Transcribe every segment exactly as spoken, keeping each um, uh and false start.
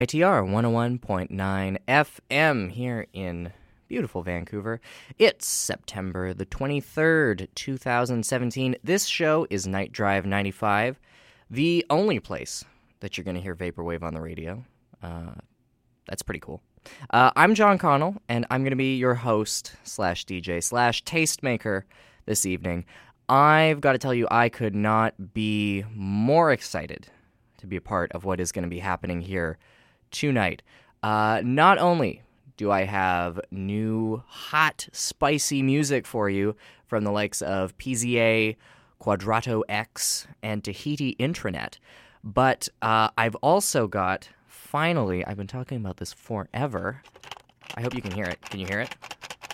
I T R one oh one point nine F M here in beautiful Vancouver. It's September the twenty-third, two thousand seventeen. This show is Night Drive ninety-five, the only place that you're going to hear Vaporwave on the radio. Uh, that's pretty cool. Uh, I'm John Connell, and I'm going to be your host slash D J slash tastemaker this evening. I've got to tell you, I could not be more excited to be a part of what is going to be happening here tonight. Uh, not only do I have new, hot, spicy music for you from the likes of P Z A, Quadrato X, and Tahiti Intranet, but uh, I've also got, finally, I've been talking about this forever. I hope you can hear it. Can you hear it?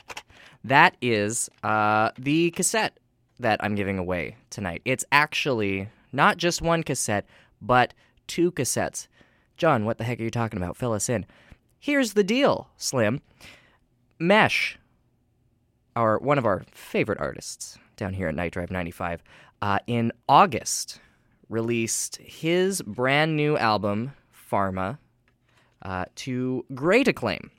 That is uh, the cassette that I'm giving away tonight. It's actually not just one cassette, but two cassettes. John, what the heck are you talking about? Fill us in. Here's the deal, Slim. Mesh, our one of our favorite artists down here at Night Drive ninety-five, uh, in August released his brand new album, Pharma, uh, to great acclaim.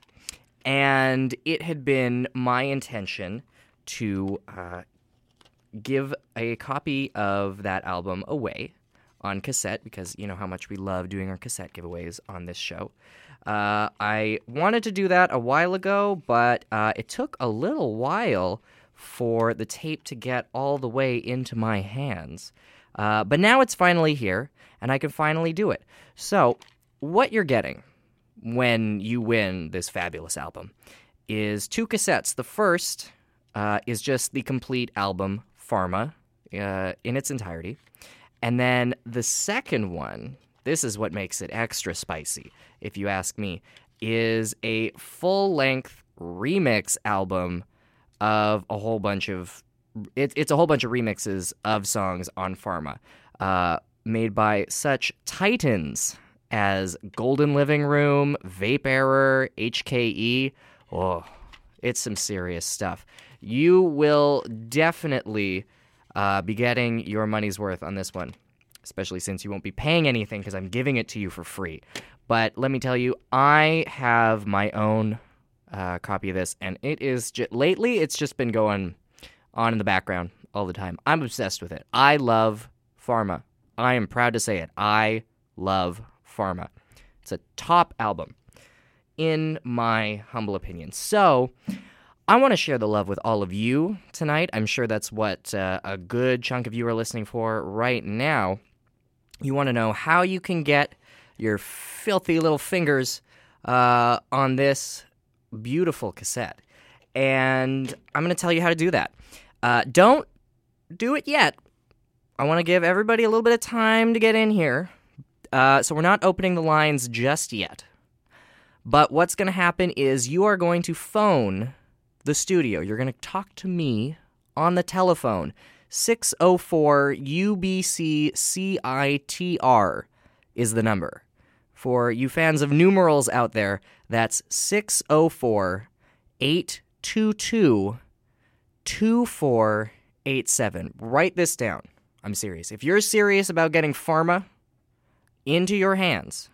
And it had been my intention to uh, give a copy of that album away on cassette, because you know how much we love doing our cassette giveaways on this show. Uh, I wanted to do that a while ago, but uh, it took a little while for the tape to get all the way into my hands. Uh, but now it's finally here, and I can finally do it. So, what you're getting when you win this fabulous album is two cassettes. The first uh, is just the complete album, Pharma, uh, in its entirety. And then the second one, this is what makes it extra spicy, if you ask me, is a full-length remix album of a whole bunch of, it, it's a whole bunch of remixes of songs on Pharma, uh, made by such titans as Golden Living Room, Vape Error, H K E. Oh, it's some serious stuff. You will definitely uh, be getting your money's worth on this one, especially since you won't be paying anything because I'm giving it to you for free. But let me tell you, I have my own uh, copy of this, and it is just, lately it's just been going on in the background all the time. I'm obsessed with it. I love Pharma. I am proud to say it. I love Pharma. It's a top album, in my humble opinion. So, I want to share the love with all of you tonight. I'm sure that's what uh, a good chunk of you are listening for right now. You want to know how you can get your filthy little fingers uh, on this beautiful cassette. And I'm going to tell you how to do that. Uh, don't do it yet. I want to give everybody a little bit of time to get in here. Uh, so we're not opening the lines just yet. But what's going to happen is you are going to phone the studio. You're going to talk to me on the telephone. six oh four U B C C I T R is the number. For you fans of numerals out there, that's six oh four eight two two two four eight seven. Write this down. I'm serious. If you're serious about getting Pharma into your hands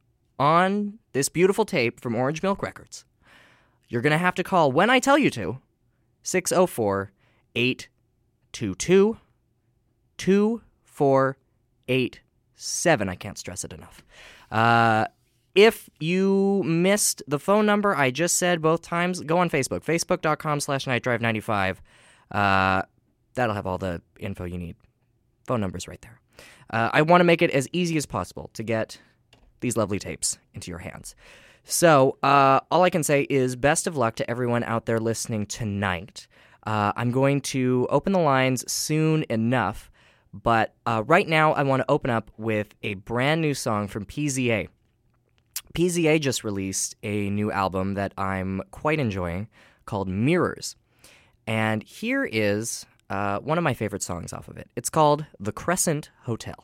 on this beautiful tape from Orange Milk Records, you're going to have to call, when I tell you to, six oh four eight two two two four eight seven. I can't stress it enough. Uh, if you missed the phone number I just said both times, go on Facebook, facebook.com slash nightdrive95. Uh, that'll have all the info you need. Phone number's right there. Uh, I want to make it as easy as possible to get these lovely tapes into your hands. So, uh, all I can say is best of luck to everyone out there listening tonight. Uh, I'm going to open the lines soon enough, but uh, right now I want to open up with a brand new song from P Z A. P Z A just released a new album that I'm quite enjoying called Mirrors. And here is uh, one of my favorite songs off of it. It's called The Crescent Hotel.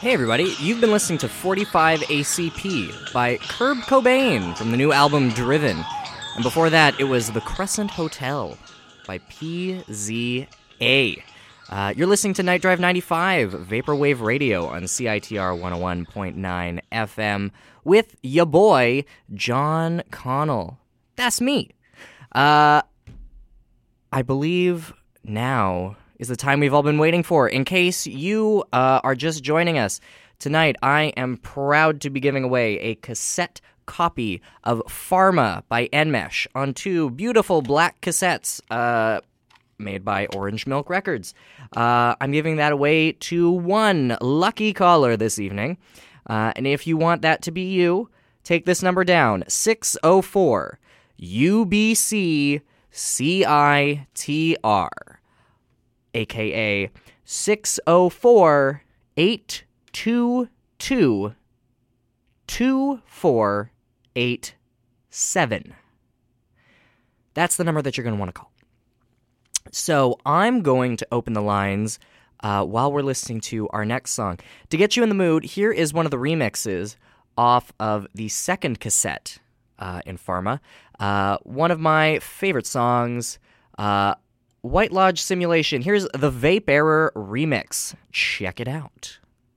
Hey everybody, you've been listening to forty-five A C P by Kurt Cobain from the new album Driven. And before that, it was The Crescent Hotel by P Z A. Uh, you're listening to Night Drive ninety-five, Vaporwave Radio on C I T R one oh one point nine F M with ya boy, John Connell. That's me. Uh, I believe now is the time we've all been waiting for. In case you uh, are just joining us, tonight I am proud to be giving away a cassette copy of Pharma by Enmesh on two beautiful black cassettes uh, made by Orange Milk Records. Uh, I'm giving that away to one lucky caller this evening. Uh, and if you want that to be you, take this number down, six oh four U B C C I T R. A K A six oh four, eight two two, two four eight seven. That's the number that you're going to want to call. So I'm going to open the lines uh, while we're listening to our next song. To get you in the mood, here is one of the remixes off of the second cassette uh, in Pharma. Uh, one of my favorite songs, uh, White Lodge Simulation. Here's the Vape Error remix. Check it out.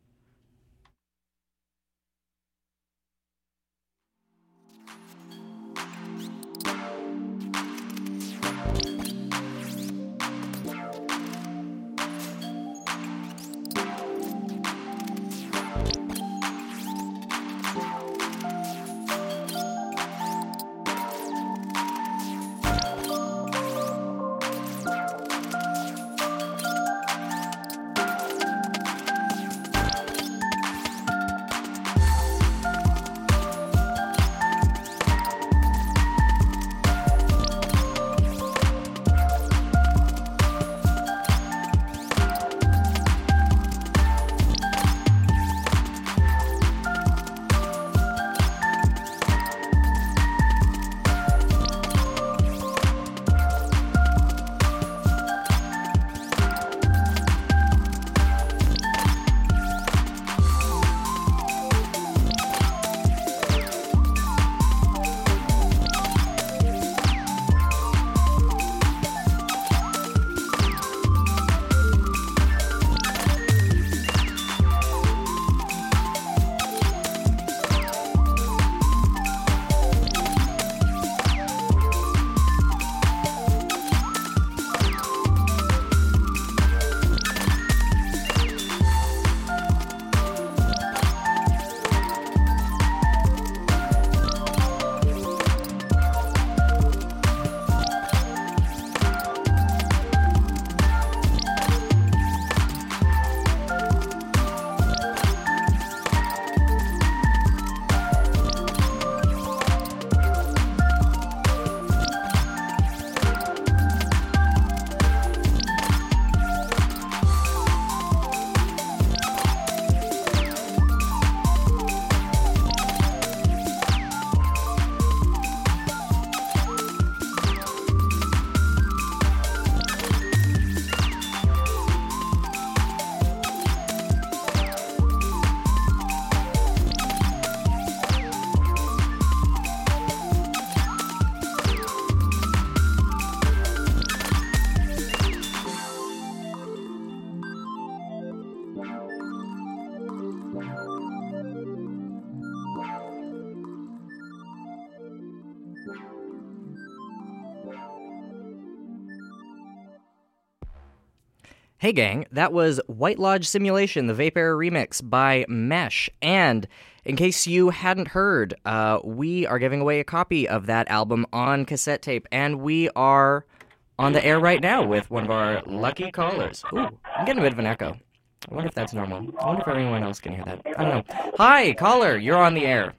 Hey gang, that was White Lodge Simulation, the Vape Error remix by Mesh. And in case you hadn't heard, uh, we are giving away a copy of that album on cassette tape, and we are on the air right now with one of our lucky callers. Ooh, I'm getting a bit of an echo. I wonder if that's normal. I wonder if anyone else can hear that. I don't know. Hi, caller, you're on the air.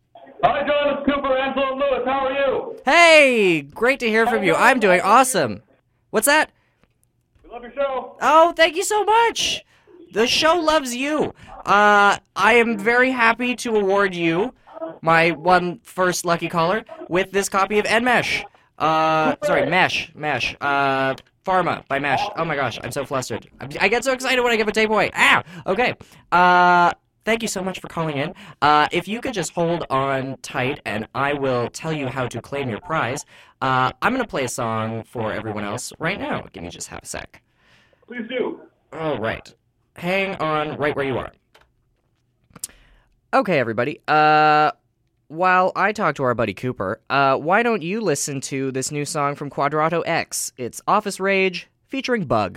Hi, John, it's Cooper, Ansel, and Lewis. How are you? Hey, great to hear from you. I'm doing awesome. What's that? Love your show. Oh, thank you so much. The show loves you. Uh, I am very happy to award you, my one first lucky caller, with this copy of Enmesh. Uh, sorry, Mesh, Mesh. Uh, Pharma by Mesh. Oh my gosh, I'm so flustered. I'm, I get so excited when I give a tape away. Ah! Okay. Uh, thank you so much for calling in. Uh, if you could just hold on tight and I will tell you how to claim your prize. Uh, I'm going to play a song for everyone else right now. Give me just half a sec. Please do. All right. Hang on right where you are. Okay, everybody. Uh... While I talk to our buddy Cooper, uh, why don't you listen to this new song from Quadrato X? It's Office Rage featuring Bug.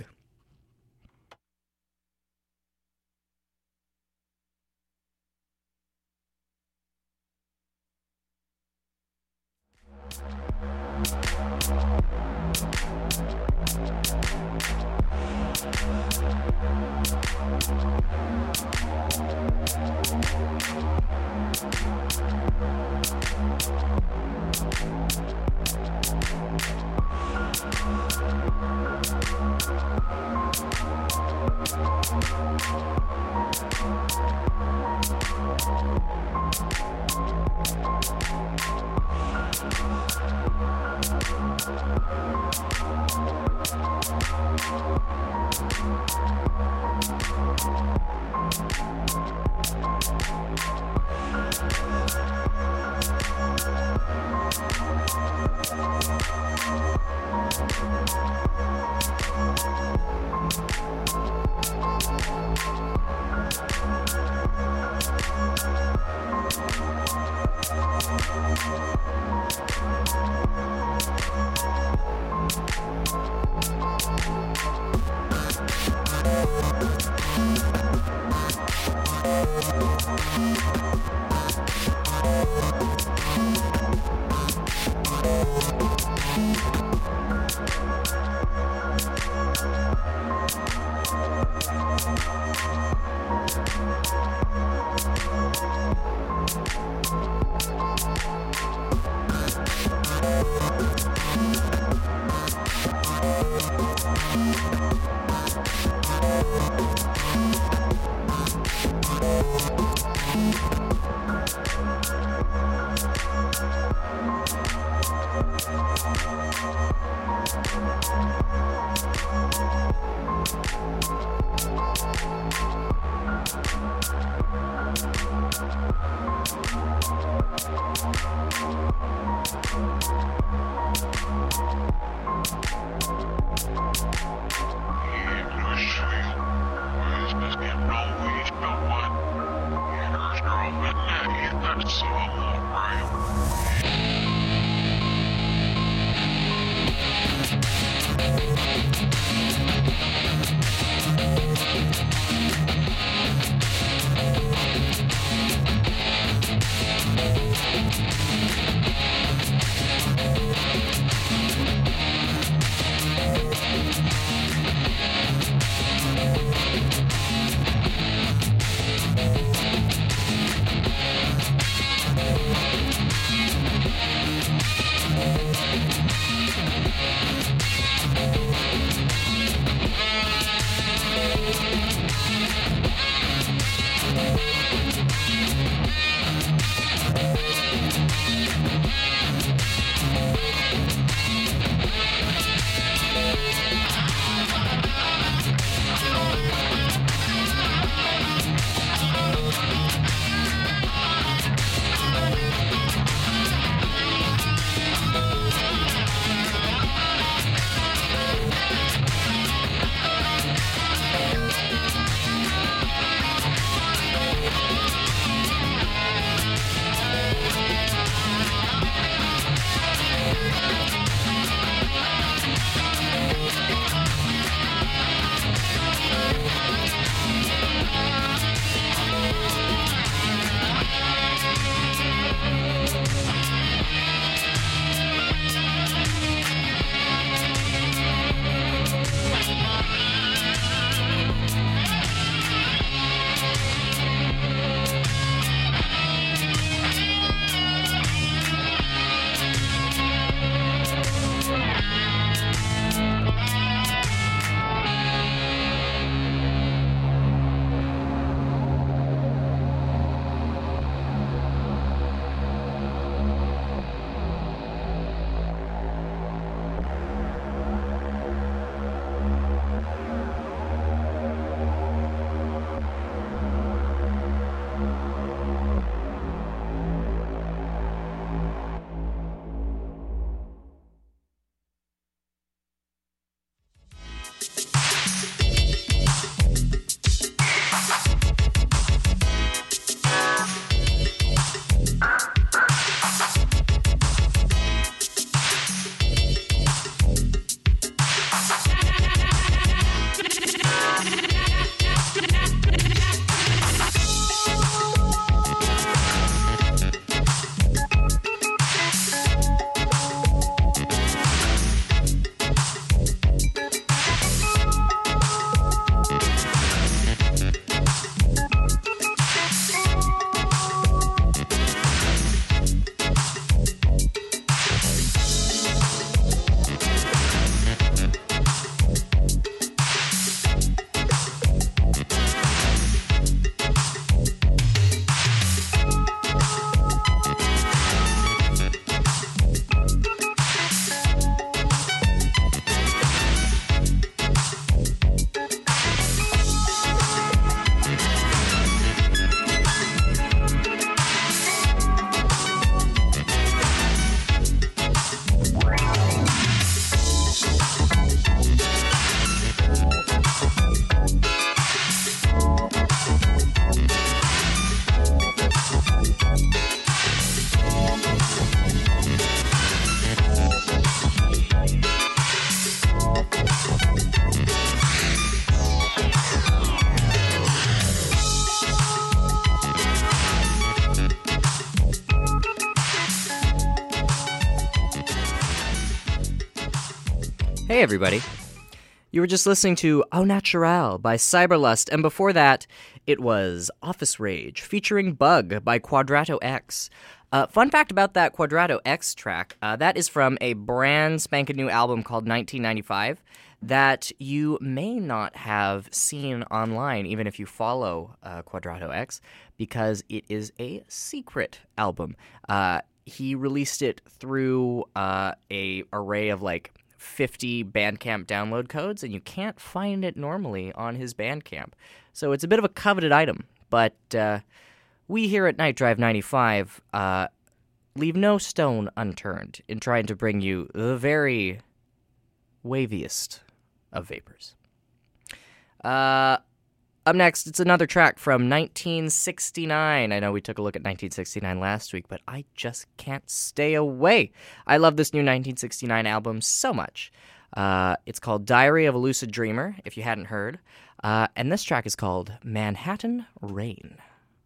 Hey everybody. You were just listening to Au Naturel by Cyberlust, and before that, it was Office Rage featuring Bug by Quadrato X. Uh, fun fact about that Quadrato X track, uh, that is from a brand spanking new album called nineteen ninety-five that you may not have seen online, even if you follow uh, Quadrato X, because it is a secret album. Uh, he released it through uh, a array of like fifty Bandcamp download codes, and you can't find it normally on his Bandcamp. So it's a bit of a coveted item, but uh, we here at Night Drive ninety-five uh, leave no stone unturned in trying to bring you the very waviest of vapors. Uh, up next, it's another track from nineteen sixty-nine. I know we took a look at nineteen sixty-nine last week, but I just can't stay away. I love this new nineteen sixty-nine album so much. Uh, it's called Diary of a Lucid Dreamer, if you hadn't heard. Uh, and this track is called Manhattan Rain.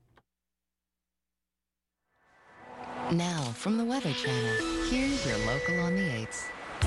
Now, from the Weather Channel, here's your local on the eights.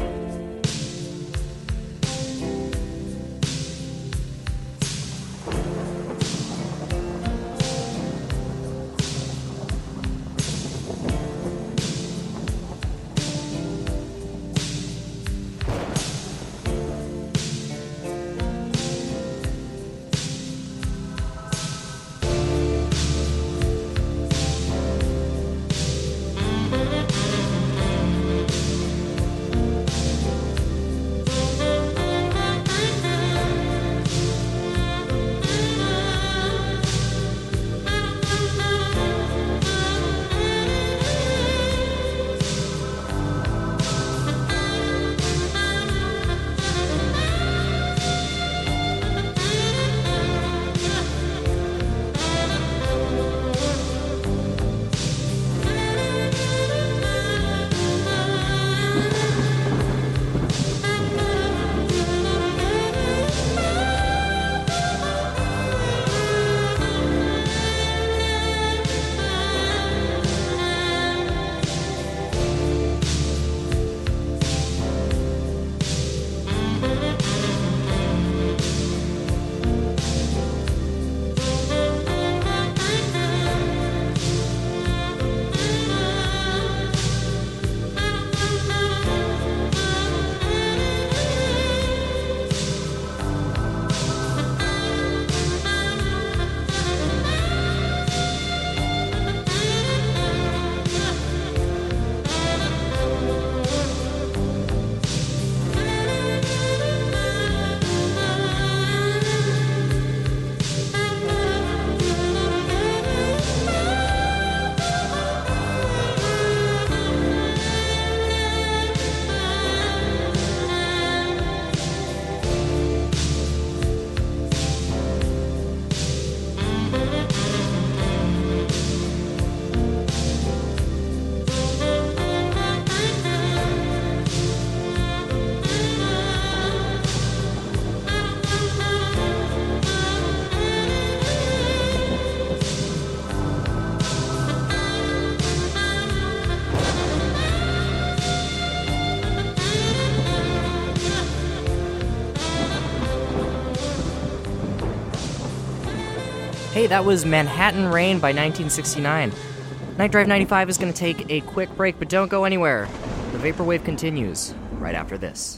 Hey, that was Manhattan Rain by nineteen sixty-nine. Night Drive ninety-five is going to take a quick break, but don't go anywhere. The Vaporwave continues right after this.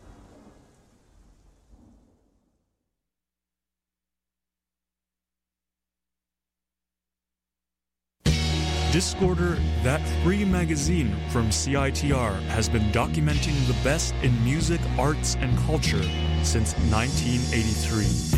Discorder, that free magazine from C I T R, has been documenting the best in music, arts, and culture since nineteen eighty-three.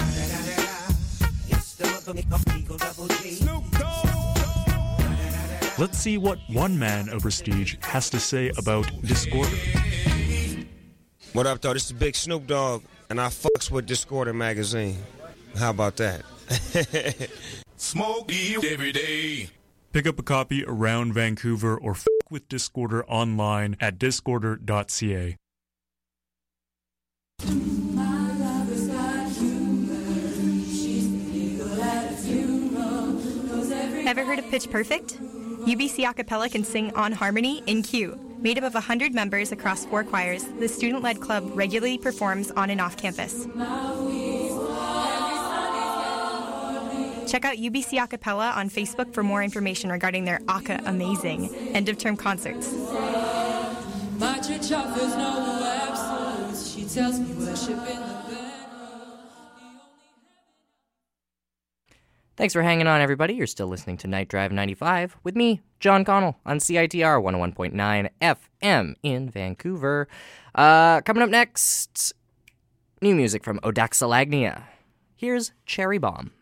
Let's see what one man of prestige has to say about Discorder. What up, though? This is Big Snoop Dogg, and I fucks with Discorder magazine. How about that? Smoke weed every day. Pick up a copy around Vancouver or f*** with Discorder online at discorder dot c a. Ever heard of Pitch Perfect? U B C Acapella can sing on harmony in Q. Made up of one hundred members across four choirs, the student-led club regularly performs on and off campus. Check out U B C Acapella on Facebook for more information regarding their Aca Amazing end-of-term concerts. My church offers no absolutes. She tells me worship in the bed. Thanks for hanging on, everybody. You're still listening to Night Drive ninety-five with me, John Connell, on C I T R one oh one point nine F M in Vancouver. Uh, coming up next, new music from Odaxalagnia. Here's Cherry Bomb.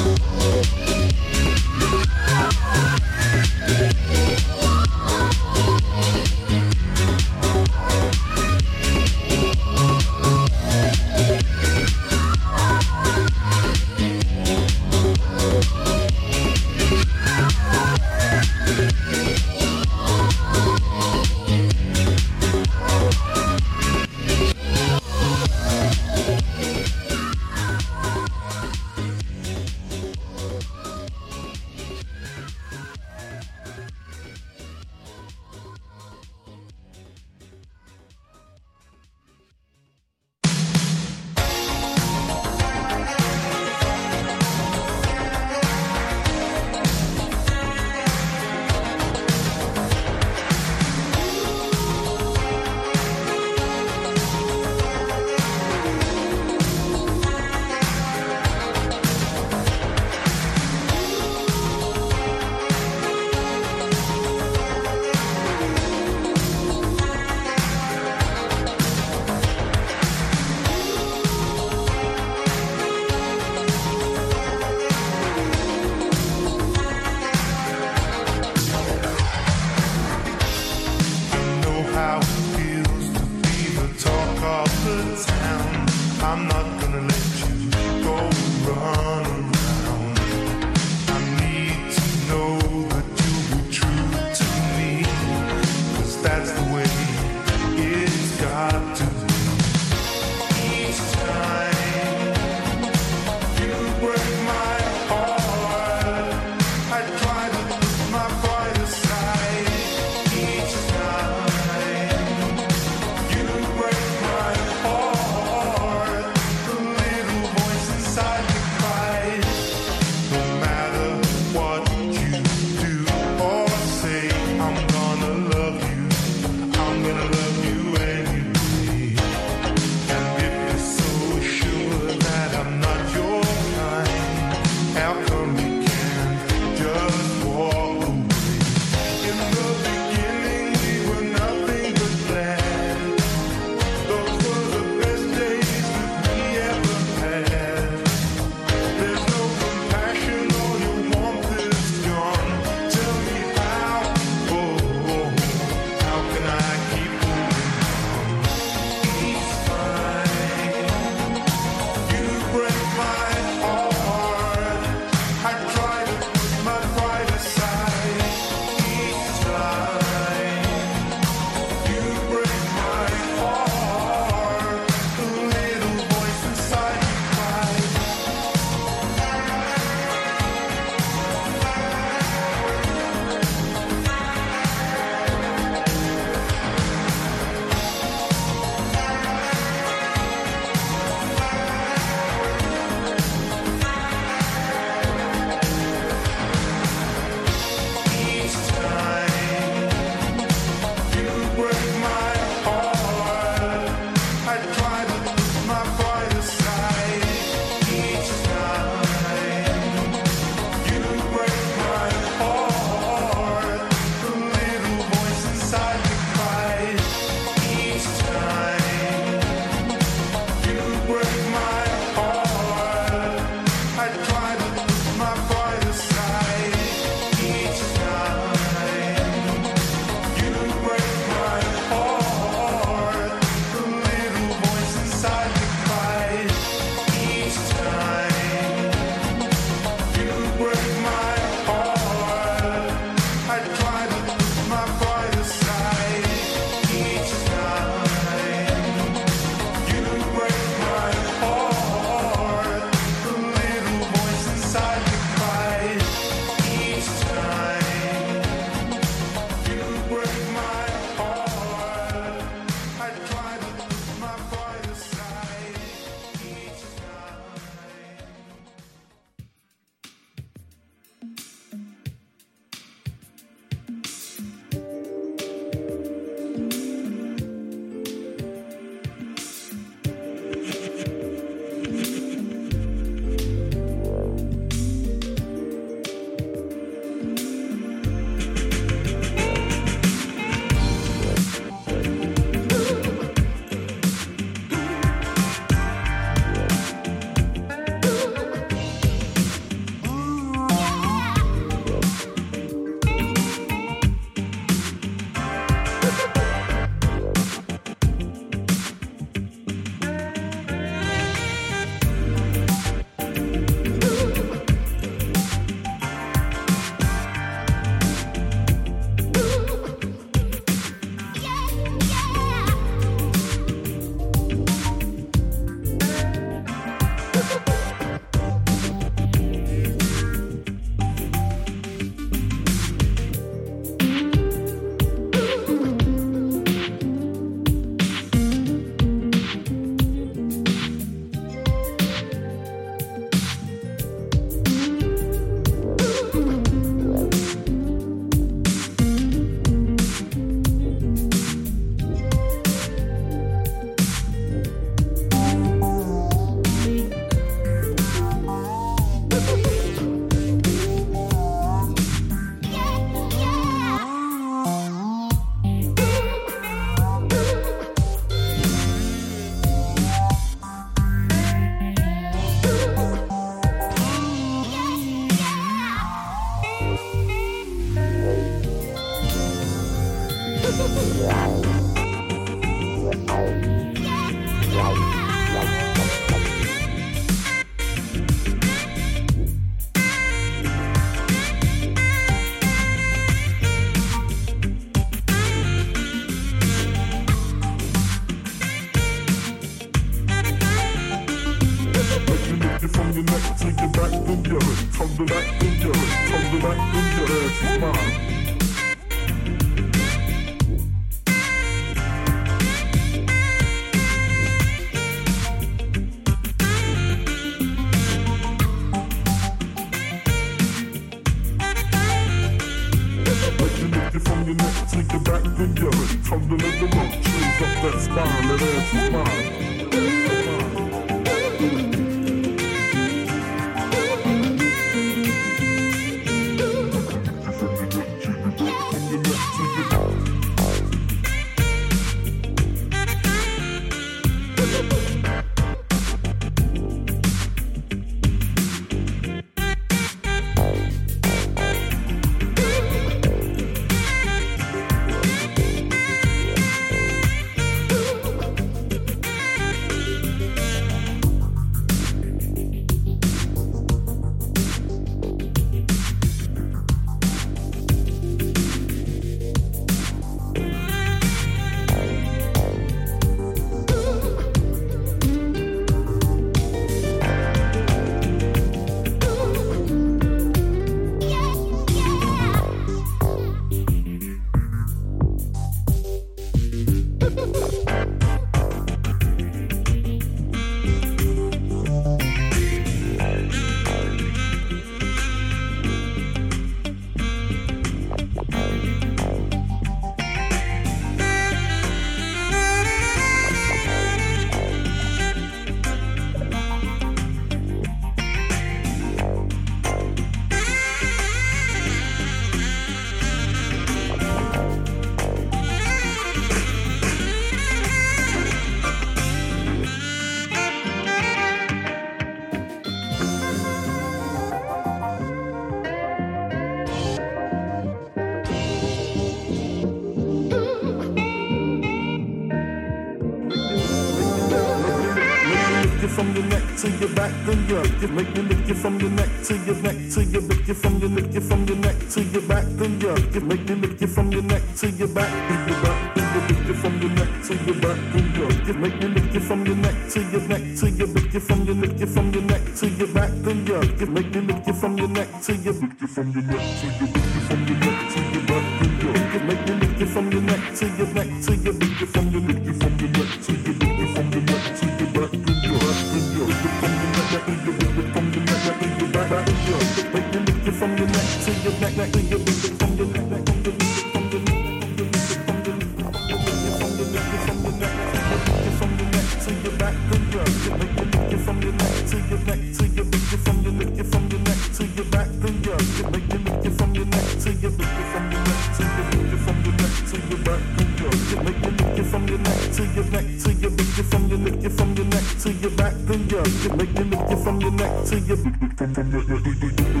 from your neck to your back, then you you make me lick you from your neck to your neck to your lick you from your lick you from your neck to your back, then you you make me lick you from your neck to your back, to your back, then you lick you from your neck to your back, then you you make me lick you from your neck to your neck to your lick you from your lick you from your neck to your back, then you you make me lick you from your neck to your lick you from your neck to your lick you from your neck to your back, then you you make me lick you from your neck to your neck to your lick you from your lick you from your neck to your lick you from your neck to your back, then you then you lick you from your neck to your lick you from your neck to your back, then you make me lick you from your neck to your neck neck to your lick you from your neck neck to your lick you from your neck from your neck from your neck from your neck from your neck to your back, then you make me lick you from your neck to your neck to your lick you from your lick you from your neck to your back, then you make me lick you from your neck to your lick you from your neck to your lick you from your neck to your back, then you make me lick you from your neck to your neck to your lick you from your lick you from your neck to your back, then you make me lick you from your neck to your lick you from your neck to your lick you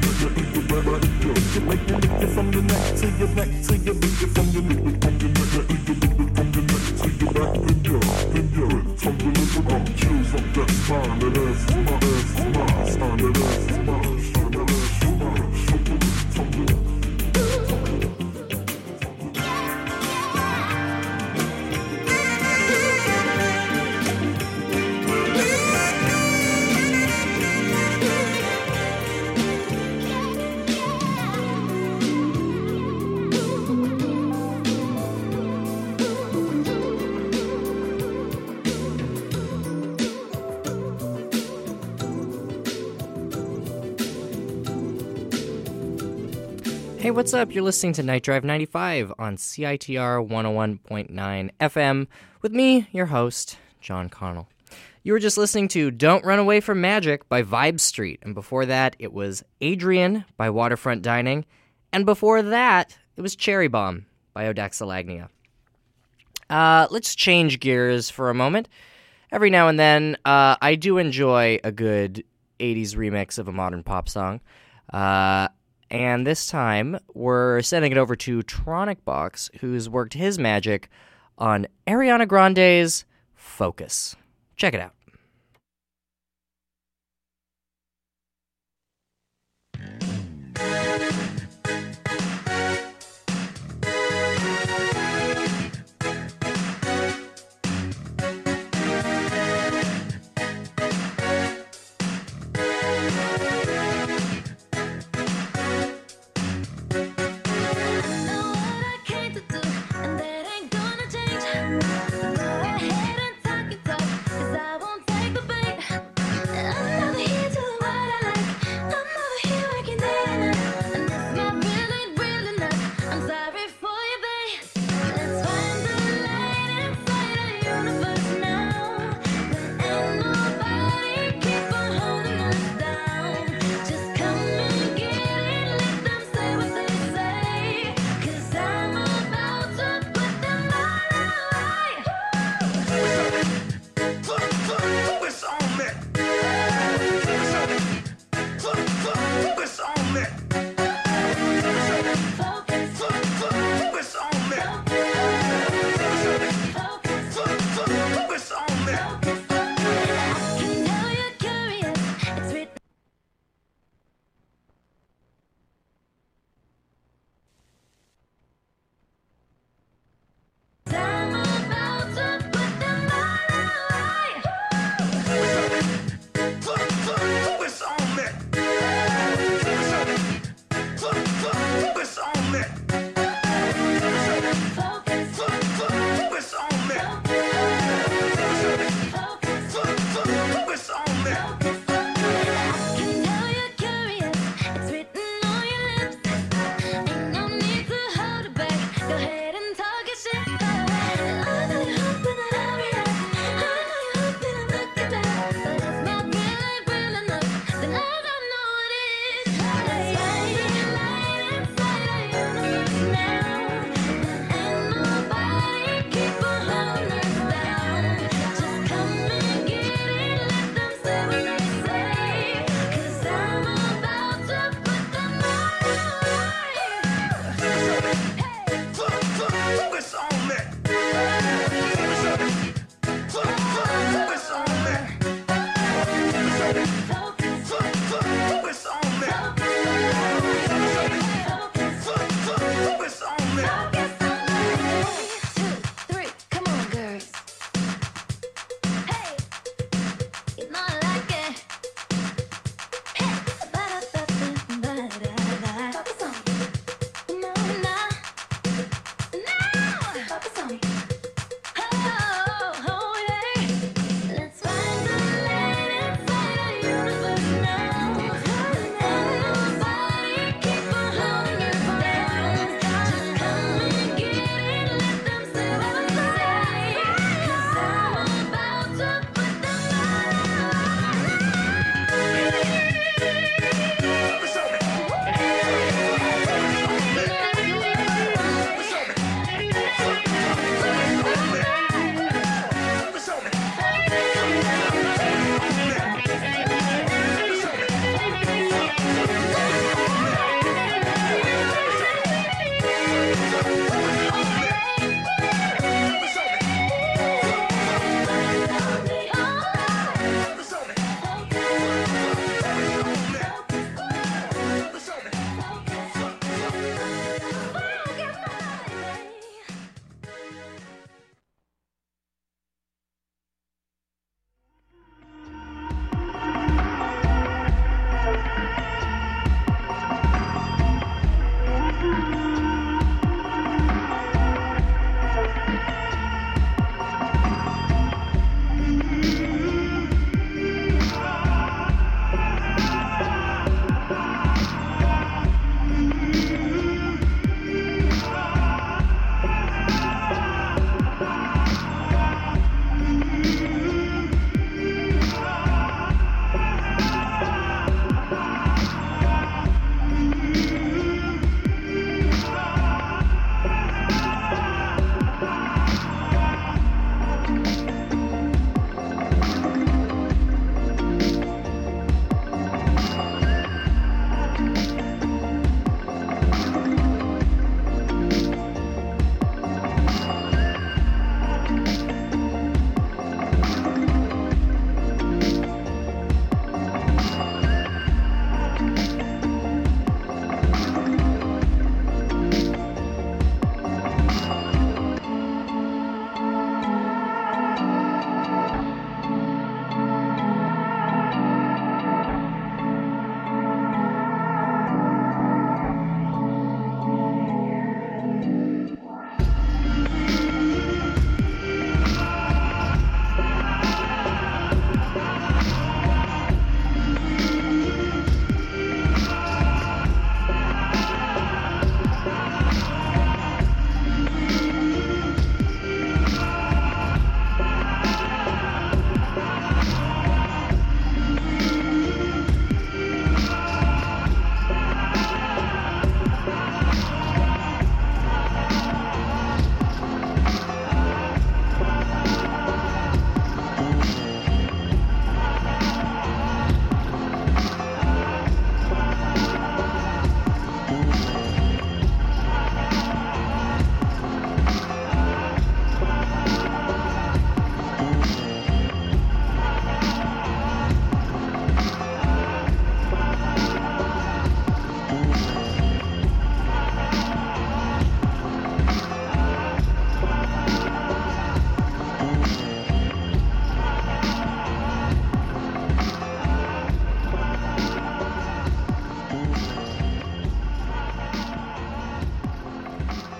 make me lick you from your neck to your neck to your lick you from your lick you from your neck to your lick you from your neck to your back, then you then you tumble over on chills up that spine, that ass is my ass is mine, spine that ass is mine, spine that ass is mine, tumble tumble. Hey, what's up? You're listening to Night Drive ninety-five on C I T R one oh one point nine F M with me, your host, John Connell. You were just listening to Don't Run Away from Magic by Vibe Street, and before that, it was Adrian by Waterfront Dining, and before that, it was Cherry Bomb by Odaxalagnia. Uh, let's change gears for a moment. Every now and then, uh, I do enjoy a good eighties remix of a modern pop song. Uh... And this time, we're sending it over to Tronic Box, who's worked his magic on Ariana Grande's Focus. Check it out. Go ahead and talk it up, 'cause I won't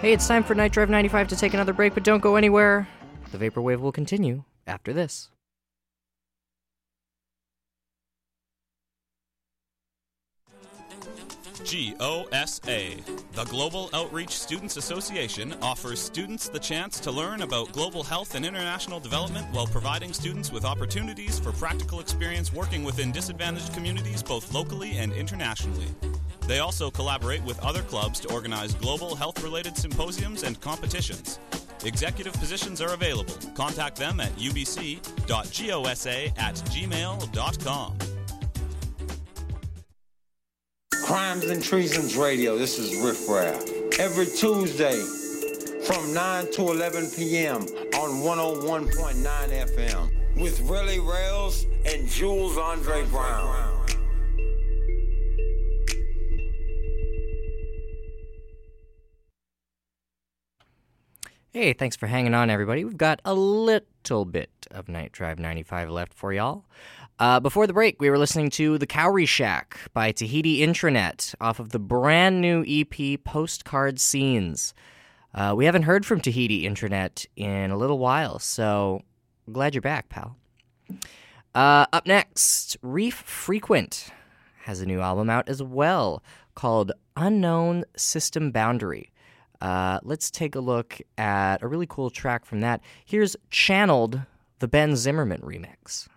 Hey, it's time for Night Drive ninety-five to take another break, but don't go anywhere. The Vaporwave will continue after this. G O S A, the Global Outreach Students Association, offers students the chance to learn about global health and international development while providing students with opportunities for practical experience working within disadvantaged communities both locally and internationally. They also collaborate with other clubs to organize global health-related symposiums and competitions. Executive positions are available. Contact them at u b c dot gosa at gmail dot com. Crimes and Treasons Radio, this is Riff Raff. Every Tuesday from nine to eleven p.m. on one oh one point nine F M with Relly Rails and Jules Andre Brown. Hey, thanks for hanging on, everybody. We've got a little bit of Night Drive ninety-five left for y'all. Uh, before the break, we were listening to The Cowrie Shack by Tahiti Intranet off of the brand new E P Postcard Scenes. Uh, we haven't heard from Tahiti Intranet in a little while, so I'm glad you're back, pal. Uh, up next, Reef Frequent has a new album out as well called Unknown System Boundary. Uh, let's take a look at a really cool track from that. Here's Channeled, the Ben Zimmerman remix.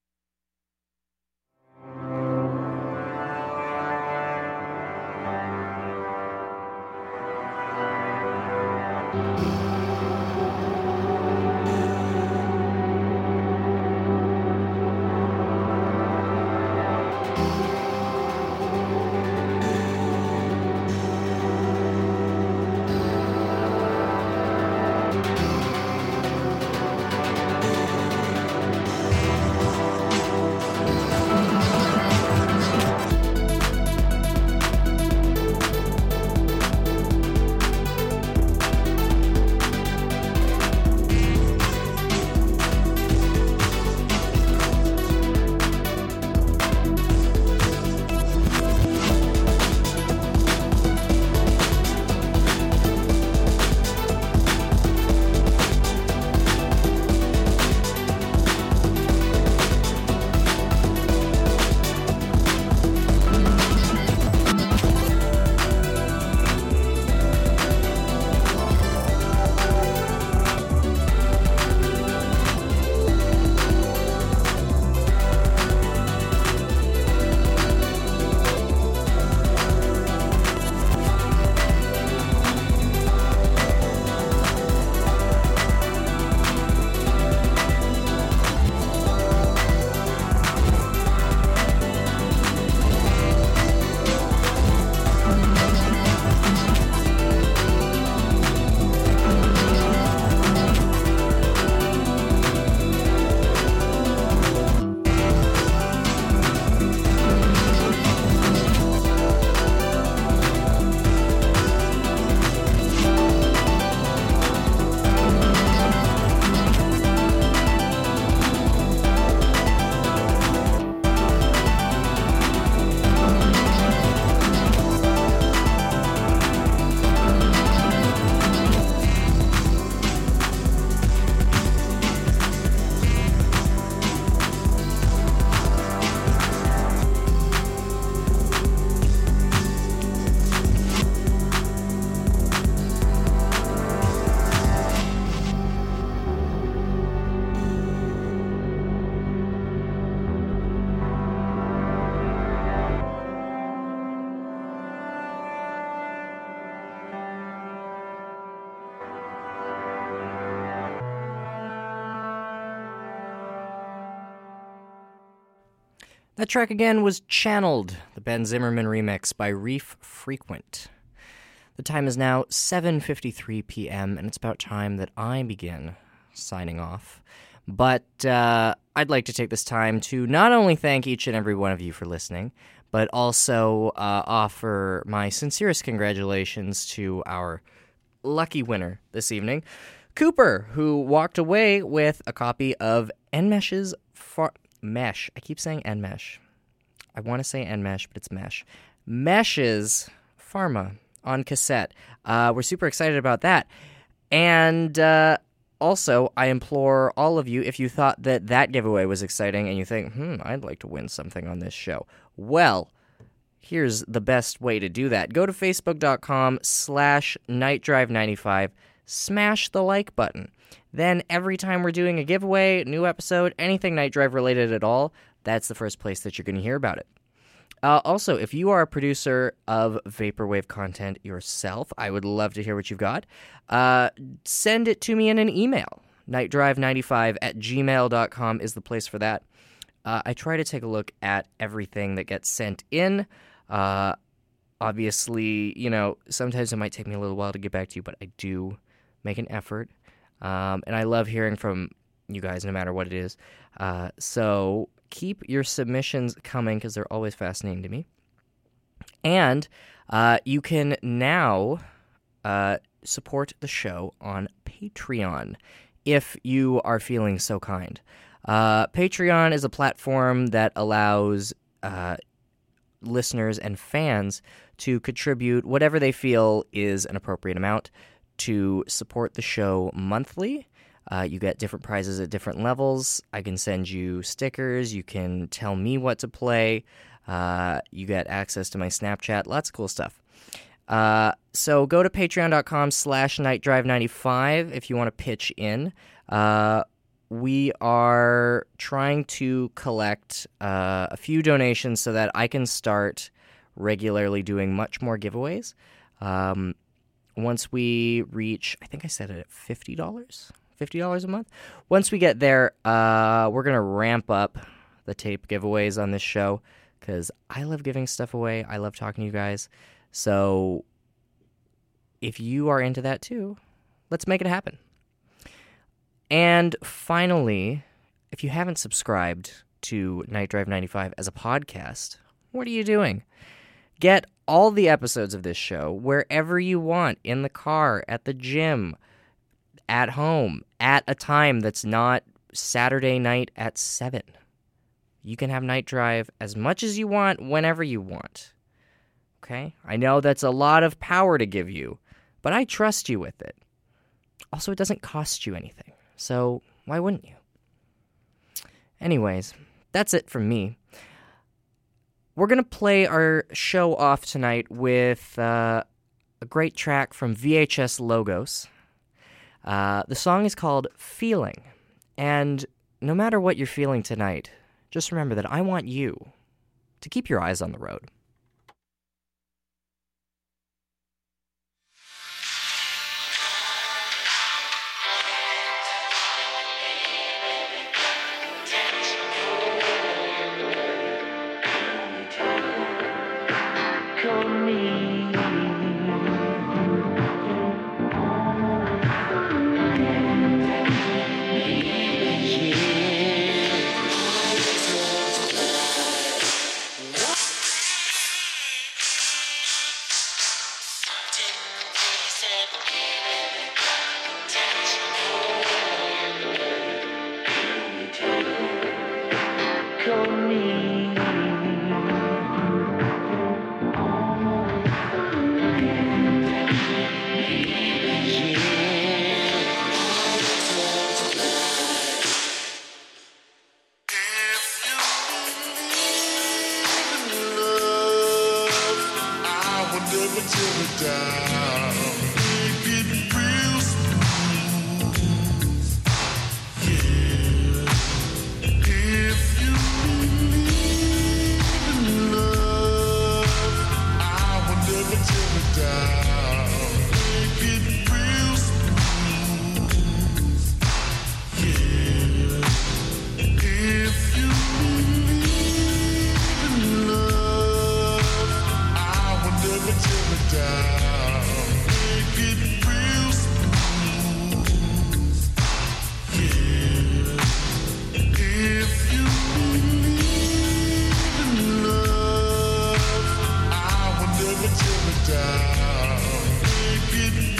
That track again was Channeled, the Ben Zimmerman remix by Reef Frequent. The time is now seven fifty-three p.m., and it's about time that I begin signing off. But uh, I'd like to take this time to not only thank each and every one of you for listening, but also uh, offer my sincerest congratulations to our lucky winner this evening, Cooper, who walked away with a copy of Enmesh's Far- Mesh. I keep saying Enmesh. I want to say Enmesh, but it's Mesh. Mesh's Pharma on cassette. Uh, we're super excited about that. And uh, also, I implore all of you, if you thought that that giveaway was exciting and you think, hmm, I'd like to win something on this show. Well, here's the best way to do that. Go to facebook.com slash nightdrive95. Smash the like button. Then every time we're doing a giveaway, new episode, anything Night Drive related at all, that's the first place that you're going to hear about it. Uh, also, if you are a producer of Vaporwave content yourself, I would love to hear what you've got. Uh, send it to me in an email. nightdrive ninety-five at gmail dot com is the place for that. Uh, I try to take a look at everything that gets sent in. Uh, obviously, you know, sometimes it might take me a little while to get back to you, but I do make an effort. Um, and I love hearing from you guys no matter what it is. Uh, so keep your submissions coming because they're always fascinating to me. And uh, you can now uh, support the show on Patreon if you are feeling so kind. Uh, Patreon is a platform that allows uh, listeners and fans to contribute whatever they feel is an appropriate amount to support the show monthly. Uh, you get different prizes at different levels. I can send you stickers. You can tell me what to play. Uh, you get access to my Snapchat. Lots of cool stuff. Uh, so go to patreon.com slash nightdrive95 if you want to pitch in. Uh, we are trying to collect uh, a few donations so that I can start regularly doing much more giveaways. Um, once we reach, I think I said it at fifty dollars. fifty dollars a month. Once we get there, uh, we're going to ramp up the tape giveaways on this show because I love giving stuff away. I love talking to you guys. So if you are into that too, let's make it happen. And finally, if you haven't subscribed to Night Drive ninety-five as a podcast, what are you doing? Get all the episodes of this show wherever you want, in the car, at the gym, at home, at a time that's not Saturday night at seven. You can have Night Drive as much as you want, whenever you want. Okay? I know that's a lot of power to give you, but I trust you with it. Also, it doesn't cost you anything, so why wouldn't you? Anyways, that's it from me. We're going to play our show off tonight with uh, a great track from V H S Logos. Uh, the song is called Feeling, and no matter what you're feeling tonight, just remember that I want you to keep your eyes on the road. Down, make it